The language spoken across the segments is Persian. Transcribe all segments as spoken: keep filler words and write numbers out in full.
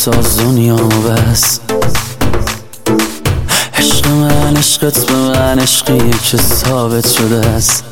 بساز دنیامو بس. عشق من عشقت به من عشقیه که ثابت شده است.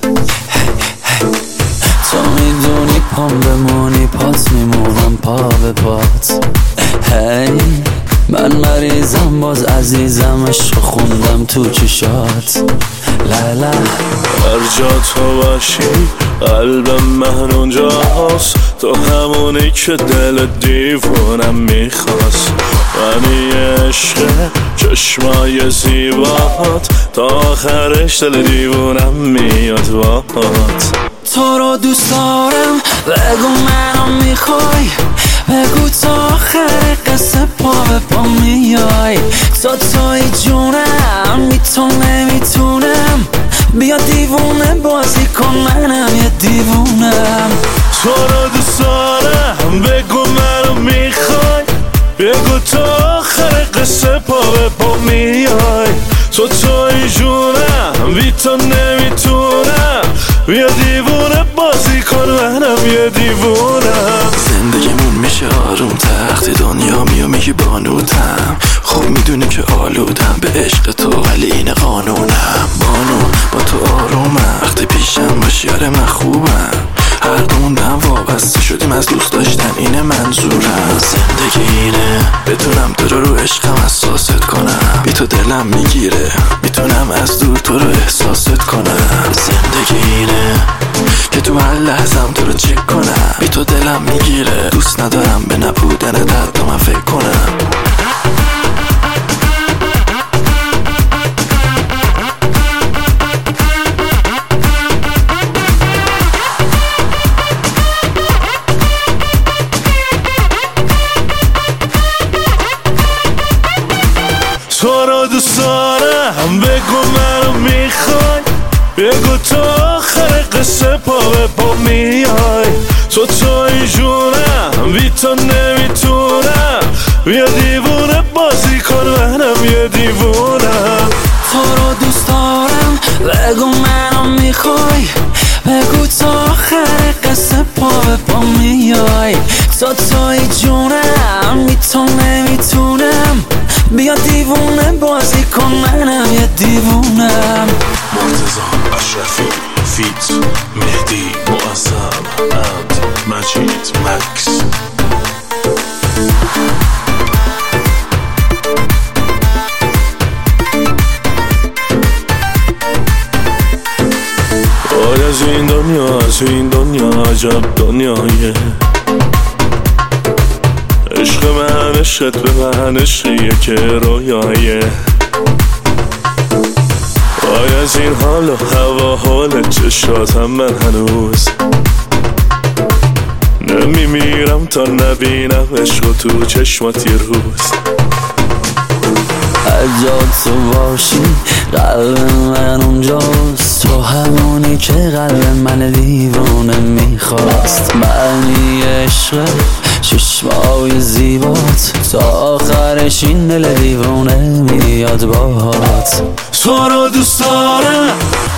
تو میدونی پام بمونی پات میمونم پا به پات. هی من مریضم باز عزیزم عشق خوندم تو چشات. لالا هر جا تو باشی قلبم من اونجاست. تو همونی که دل دیوونم میخواست. من عشق چشمای زیبات تا آخرش دل دیوونم میاد باهات. تو رو دوست دارم بگو منو میخوای. بگو تا آخر قصه پا به پا میای. تو توی جونم بی تو نمیتونم. بیا دیوونه بازی کن منم یه دیوونم. تو رو دوست دارم بگو منو میخوای. بگو تا آخر قصه پا به پا میای. تو توی جونم بی تو نمیتونم. بیا دیوونه بازی کن منم یه دیوونم. زندگیمون میشه آروم تخت دنیا میو میگی بانوتم. خوب میدونی که آلودم به عشق تو ولی این قانونم. بانو با تو آرومم وقتی پیشم باشی آره من خوبم. هر دومون به هم وابسته شدیم از دوست داشتن اینه منظورم. زندگی اینه بتونم تو رو رو عشقم احساست کنم. بی تو دلم میگیره میتونم از دور تو رو احساست کنم. زندگی اینه که تو هر لحظم تو رو چک کنم. بی تو دلم میگیره دوست ندارم به نبودن درد من فکر کنم. تو رو دوست دارم بگو منو میخوای. بگو تا آخر قصه پا به پا میای. تو توی جونم بی تو نمیتونم. بیا دیوونه بازی کن منم یه دیوونم. تو رو دوست دارم بگو منو میخوای. بگو تا آخر قصه پا به پا میای. تو توی جونم بی تو نمیتونم. بیا دیوونه بازی کن منم یه دیوونم. مرتضی اشرفی فیت مهدی معظم عبد مجید مکس. آره از این دنیا از این دنیا عجب دنیایه. عشق من عشقت به من عشقیه که رویایه. وای از این حال و هوا حال چشاتم من هنوز نمیمیرم تا نبینم عشق تو چشمات یه روز. هرجا تو باشی قلب من اونجاست. تو همونی که قلب من دیوانه میخواست. معنی عشق چشمای زیبات تا آخرش این دل دیوانه میاد باهات. تو رو دوست دارم